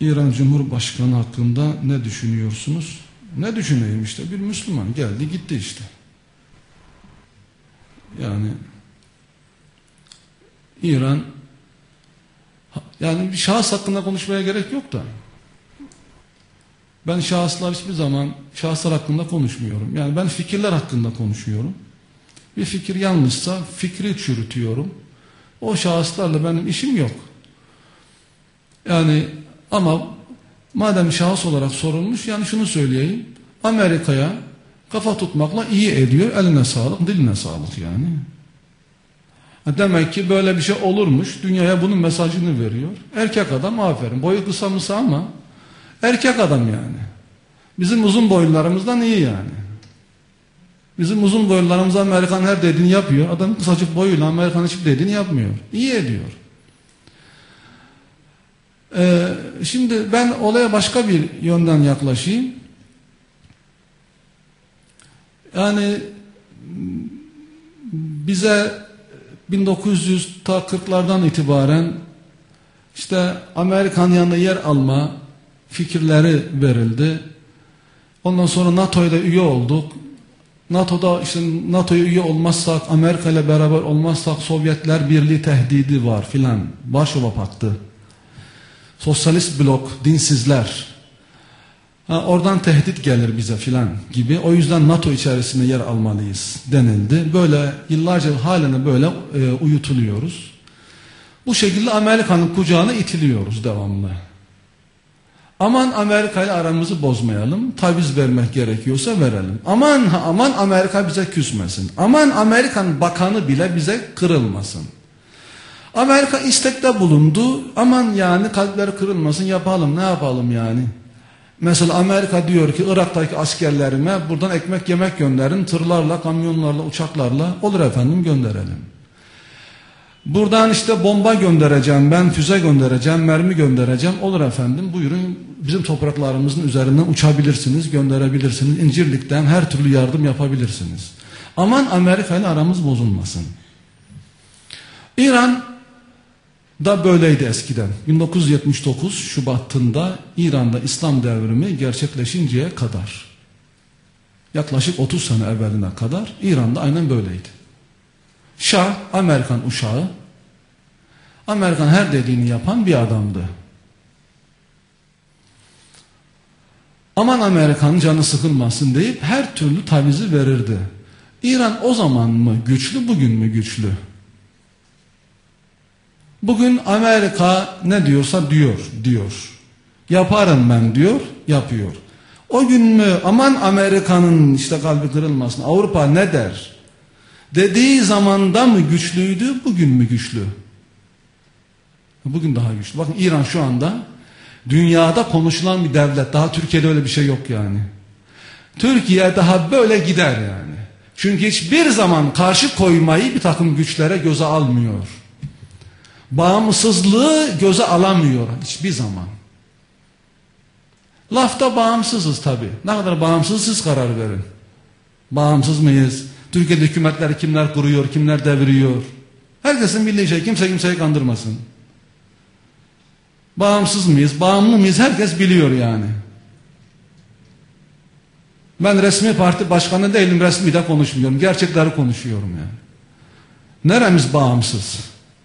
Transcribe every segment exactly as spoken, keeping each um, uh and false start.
İran Cumhurbaşkanı hakkında ne düşünüyorsunuz? Ne düşüneyim işte, bir Müslüman geldi gitti işte. Yani İran, yani bir şahıs hakkında konuşmaya gerek yok da. Ben şahıslar hiçbir zaman şahıslar hakkında konuşmuyorum. Yani ben fikirler hakkında konuşuyorum. Bir fikir yanlışsa fikri çürütüyorum. O şahıslarla benim işim yok. Yani ama madem şahıs olarak sorulmuş, yani şunu söyleyeyim. Amerika'ya kafa tutmakla iyi ediyor. Eline sağlık, diline sağlık yani. Demek ki böyle bir şey olurmuş. Dünyaya bunun mesajını veriyor. Erkek adam, aferin. Boyu kısa mısa ama erkek adam yani. Bizim uzun boylularımızdan iyi yani. Bizim uzun boylularımız Amerikan her dediğini yapıyor. Adam kısacık boyuyla Amerikan hiçbir dediğini yapmıyor. İyi ediyor. Ee, şimdi ben olaya başka bir yönden yaklaşayım. Yani bize bin dokuz yüz kırklardan itibaren işte Amerikan yanında yer alma fikirleri verildi. Ondan sonra NATO'ya üye olduk. NATO'da işte NATO'ya üye olmazsak, Amerika ile beraber olmazsak Sovyetler Birliği tehdidi var filan. Varşova Paktı. Sosyalist blok, dinsizler. Ha, oradan tehdit gelir bize filan gibi. O yüzden NATO içerisinde yer almalıyız denildi. Böyle yıllarca halen böyle e, uyutuluyoruz. Bu şekilde Amerika'nın kucağına itiliyoruz devamlı. Aman Amerika ile aramızı bozmayalım. Taviz vermek gerekiyorsa verelim. Aman ha, aman Amerika bize küsmesin. Aman Amerikan bakanı bile bize kırılmasın. Amerika istekte bulundu. Aman yani kalpleri kırılmasın, yapalım, ne yapalım yani. Mesela Amerika diyor ki Irak'taki askerlerime buradan ekmek yemek gönderin. Tırlarla, kamyonlarla, uçaklarla. Olur efendim, gönderelim. Buradan işte bomba göndereceğim, ben füze göndereceğim, mermi göndereceğim. Olur efendim, buyurun bizim topraklarımızın üzerinden uçabilirsiniz, gönderebilirsiniz. İncirlik'ten her türlü yardım yapabilirsiniz. Aman Amerika ile aramız bozulmasın. İran da böyleydi eskiden. bin dokuz yüz yetmiş dokuz Şubat'ında İran'da İslam devrimi gerçekleşinceye kadar, yaklaşık otuz sene evveline kadar İran'da aynen böyleydi. Şah, Amerikan uşağı, Amerikan her dediğini yapan bir adamdı. Aman Amerikan'ın canı sıkılmasın deyip her türlü tavizi verirdi. İran o zaman mı güçlü, bugün mü güçlü? Bugün Amerika ne diyorsa diyor, diyor. Yaparım ben diyor, yapıyor. O gün mü aman Amerika'nın işte kalbi kırılmasın, Avrupa ne der dediği zamanda mı güçlüydü, bugün mü güçlü? Bugün daha güçlü. Bakın İran şu anda dünyada konuşulan bir devlet. Daha Türkiye'de öyle bir şey yok yani. Türkiye daha böyle gider yani. Çünkü hiçbir zaman karşı koymayı bir takım güçlere göze almıyor. Bağımsızlığı göze alamıyor hiçbir zaman. Lafta bağımsızız tabi. Ne kadar bağımsız siz karar verin. Bağımsız mıyız? Türkiye'de hükümetleri kimler kuruyor, kimler deviriyor? Herkesin bildiği şey, kimse kimseyi kandırmasın. Bağımsız mıyız, bağımlı mıyız? Herkes biliyor yani. Ben resmi parti başkanı değilim, resmi de konuşmuyorum. Gerçekleri konuşuyorum yani. Neremiz bağımsız?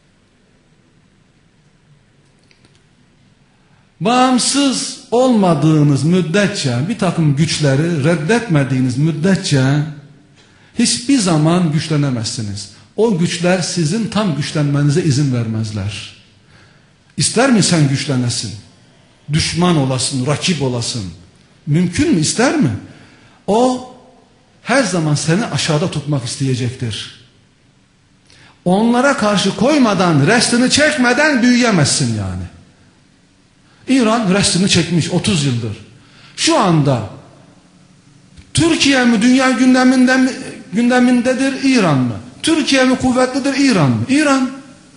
Bağımsız olmadığınız müddetçe, bir takım güçleri reddetmediğiniz müddetçe hiçbir zaman güçlenemezsiniz. O güçler sizin tam güçlenmenize izin vermezler. İster mi sen güçlenesin? Düşman olasın, rakip olasın. Mümkün mü? İster mi? O her zaman seni aşağıda tutmak isteyecektir. Onlara karşı koymadan, restini çekmeden büyüyemezsin yani. İran restini çekmiş otuz yıldır. Şu anda Türkiye mi dünya gündeminde mi, gündemindedir, İran mı? Türkiye mi kuvvetlidir, İran mı? İran.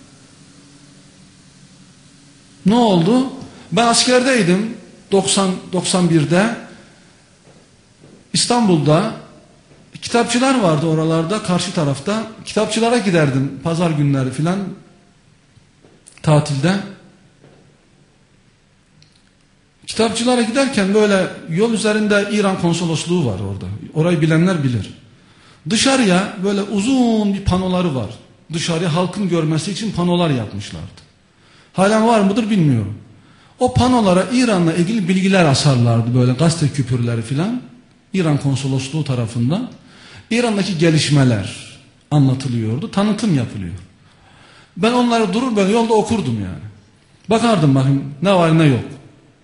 Ne oldu? Ben askerdeydim doksan doksan birde. İstanbul'da kitapçılar vardı oralarda, karşı tarafta. Kitapçılara giderdim pazar günleri filan, tatilde. Kitapçılara giderken böyle yol üzerinde İran konsolosluğu var orada. Orayı bilenler bilir. Dışarıya böyle uzun bir panoları var. Dışarıya halkın görmesi için panolar yapmışlardı. Halen var mıdır bilmiyorum. O panolara İran'la ilgili bilgiler asarlardı, böyle gazete küpürleri filan. İran konsolosluğu tarafından. İran'daki gelişmeler anlatılıyordu, tanıtım yapılıyor. Ben onları durur böyle yolda okurdum yani. Bakardım bakayım ne var ne yok.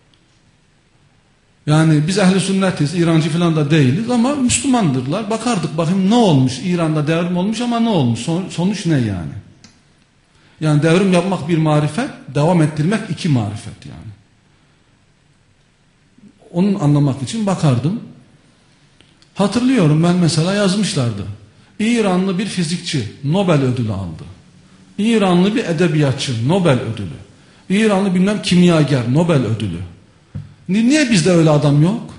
Yani biz ehli sünnetiz, İrancı falan da değiliz ama Müslümandırlar. Bakardık bakayım ne olmuş, İran'da devrim olmuş ama ne olmuş, Son, sonuç ne yani? Yani devrim yapmak bir marifet, devam ettirmek iki marifet yani. Onun anlamak için bakardım. Hatırlıyorum, ben mesela yazmışlardı. İranlı bir fizikçi Nobel ödülü aldı. İranlı bir edebiyatçı Nobel ödülü. İranlı bilmem kimyager Nobel ödülü. Niye bizde öyle adam yok?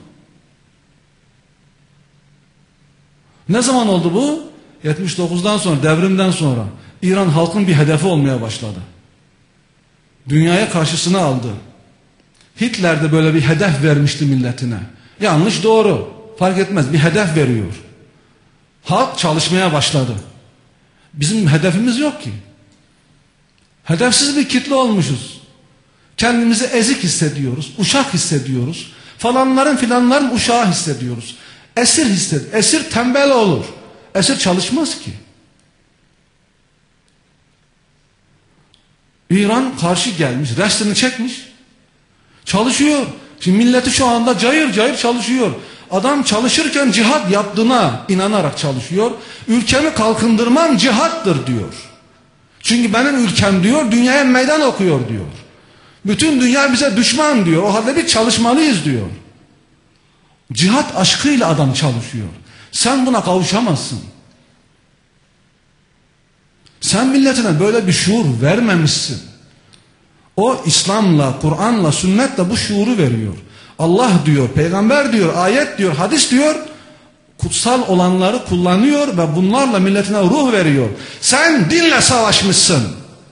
Ne zaman oldu bu? yetmiş dokuzdan sonra, devrimden sonra İran halkın bir hedefi olmaya başladı. Dünyaya karşısına aldı. Hitler de böyle bir hedef vermişti milletine. Yanlış doğru fark etmez, bir hedef veriyor. Halk çalışmaya başladı. Bizim hedefimiz yok ki. Hedefsiz bir kitle olmuşuz. Kendimizi ezik hissediyoruz, uşak hissediyoruz. Falanların filanların uşağı hissediyoruz. Esir hissediyoruz. Esir tembel olur. Esir çalışmaz ki. İran karşı gelmiş, restini çekmiş. Çalışıyor. Şimdi milleti şu anda cayır cayır çalışıyor. Adam çalışırken cihat yaptığına inanarak çalışıyor. Ülkemi kalkındırmam cihattır diyor. Çünkü benim ülkem diyor, dünyaya meydan okuyor diyor. Bütün dünya bize düşman diyor. O halde biz çalışmalıyız diyor. Cihat aşkıyla adam çalışıyor. Sen buna kavuşamazsın. Sen milletine böyle bir şuur vermemişsin. O İslam'la, Kur'an'la, sünnetle bu şuuru veriyor. Allah diyor, peygamber diyor, ayet diyor, hadis diyor, kutsal olanları kullanıyor ve bunlarla milletine ruh veriyor. Sen dinle savaşmışsın.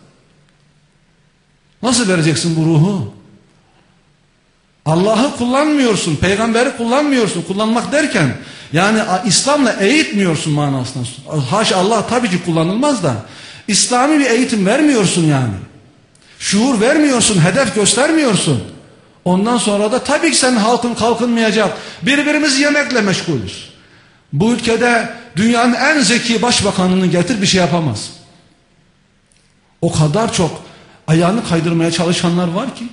Nasıl vereceksin bu ruhu? Allah'ı kullanmıyorsun, peygamberi kullanmıyorsun. Kullanmak derken yani İslam'la eğitmiyorsun manasında. Haşa Allah, tabii ki kullanılmaz da İslami bir eğitim vermiyorsun yani. Şuur vermiyorsun, hedef göstermiyorsun. Ondan sonra da tabii ki senin halkın kalkınmayacak. Birbirimizi yemekle meşgulüz. Bu ülkede dünyanın en zeki başbakanını getir, bir şey yapamaz. O kadar çok ayağını kaydırmaya çalışanlar var ki.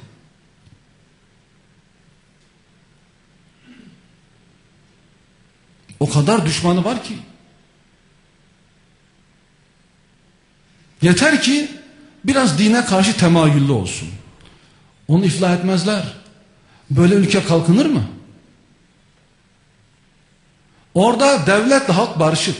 O kadar düşmanı var ki. Yeter ki biraz dine karşı temayüllü olsun. Onu iflah etmezler. Böyle ülke kalkınır mı? Orada devletle halk barışık.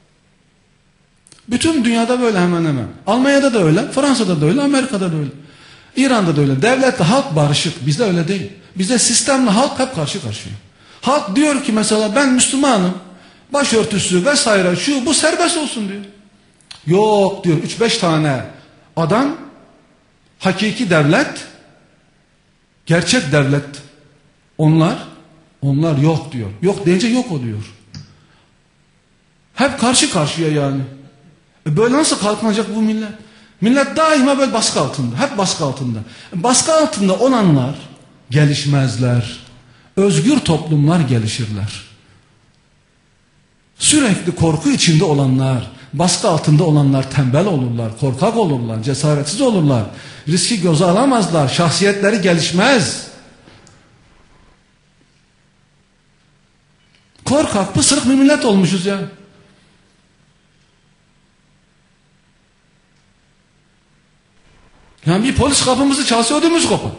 Bütün dünyada böyle hemen hemen. Almanya'da da öyle, Fransa'da da öyle, Amerika'da da öyle. İran'da da öyle. Devletle halk barışık. Bizde öyle değil. Bizde sistemle halk hep karşı karşıya. Halk diyor ki mesela ben Müslümanım. Başörtüsü vesaire şu bu serbest olsun diyor. Yok diyor, üç beş tane adam, hakiki devlet, gerçek devlet, onlar onlar yok diyor. Yok deyince yok oluyor. Hep karşı karşıya yani. E böyle nasıl kalkınacak bu millet? Millet daima böyle baskı altında. Hep baskı altında. Baskı altında olanlar gelişmezler. Özgür toplumlar gelişirler. Sürekli korku içinde olanlar, baskı altında olanlar tembel olurlar, korkak olurlar, cesaretsiz olurlar. Riski göze alamazlar, şahsiyetleri gelişmez. Korkak, pısırık bir millet olmuşuz ya. Yani bir polis kapımızı çalsa ödümüz kopar.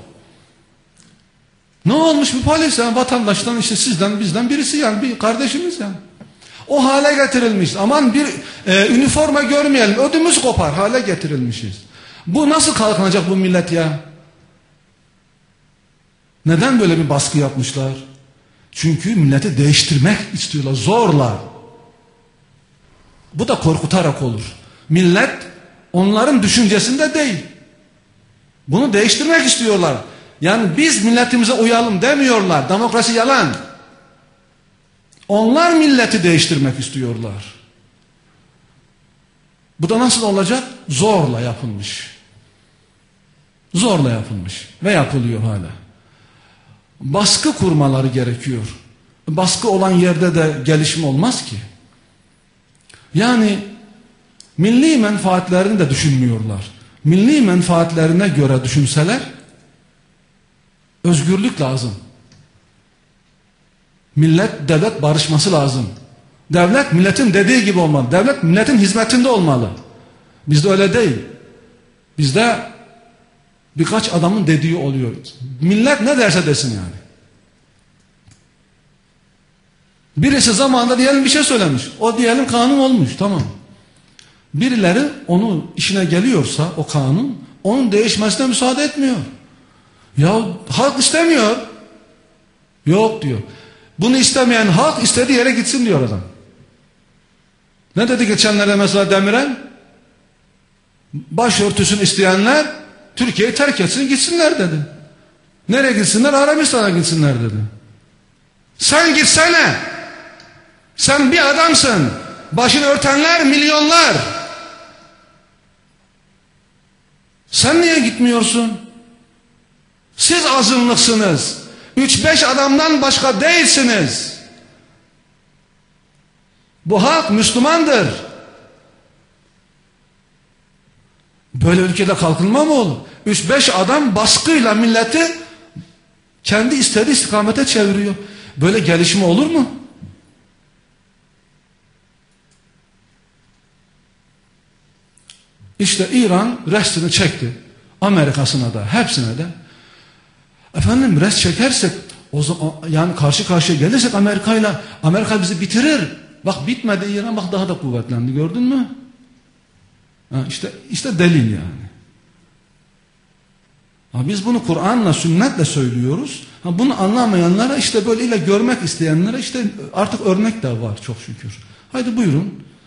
Ne olmuş bir polis yani, vatandaştan işte sizden bizden birisi yani, bir kardeşimiz yani. O hale getirilmiş. Aman bir e, üniforma görmeyelim, ödümüz kopar hale getirilmişiz. Bu nasıl kalkınacak bu millet ya? Neden böyle bir baskı yapmışlar? Çünkü milleti değiştirmek istiyorlar zorla. Bu da korkutarak olur. Millet onların düşüncesinde değil. Bunu değiştirmek istiyorlar. Yani biz milletimize uyalım demiyorlar. Demokrasi yalan. Onlar milleti değiştirmek istiyorlar. Bu da nasıl olacak? Zorla yapılmış. Zorla yapılmış ve yapılıyor hala. Baskı kurmaları gerekiyor. Baskı olan yerde de gelişme olmaz ki. Yani milli menfaatlerini de düşünmüyorlar. Milli menfaatlerine göre düşünseler özgürlük lazım. Millet, devlet barışması lazım. Devlet milletin dediği gibi olmalı. Devlet milletin hizmetinde olmalı. Bizde öyle değil. Bizde birkaç adamın dediği oluyor. Millet ne derse desin yani. Birisi zamanında diyelim bir şey söylemiş. O diyelim kanun olmuş. Tamam. Birileri onu işine geliyorsa o kanun onun değişmesine müsaade etmiyor. Ya halk istemiyor. Yok diyor. Bunu istemeyen halk istediği yere gitsin diyor adam. Ne dedi geçenlerde mesela Demirel? Başörtüsünü isteyenler Türkiye'yi terk etsin gitsinler dedi. Nereye gitsinler? Arabistan'a gitsinler dedi. Sen gitsene. Sen bir adamsın. Başını örtenler milyonlar. Sen niye gitmiyorsun? Siz azınlıksınız. Üç beş adamdan başka değilsiniz. Bu halk Müslümandır. Böyle ülkede kalkınma mı olur? Üç beş adam baskıyla milleti kendi istediği istikamete çeviriyor. Böyle gelişme olur mu? İşte İran restini çekti. Amerika'sına da, hepsine de. Efendim rest çekersek, o zaman yani karşı karşıya gelirsek Amerika'yla, Amerika bizi bitirir. Bak bitmedi İran, bak daha da kuvvetlendi, gördün mü? Ha, işte işte delil yani. Ha, biz bunu Kur'an'la, sünnetle söylüyoruz. Ha, bunu anlamayanlara, işte böyle ile görmek isteyenlere işte artık örnek de var çok şükür. Haydi buyurun.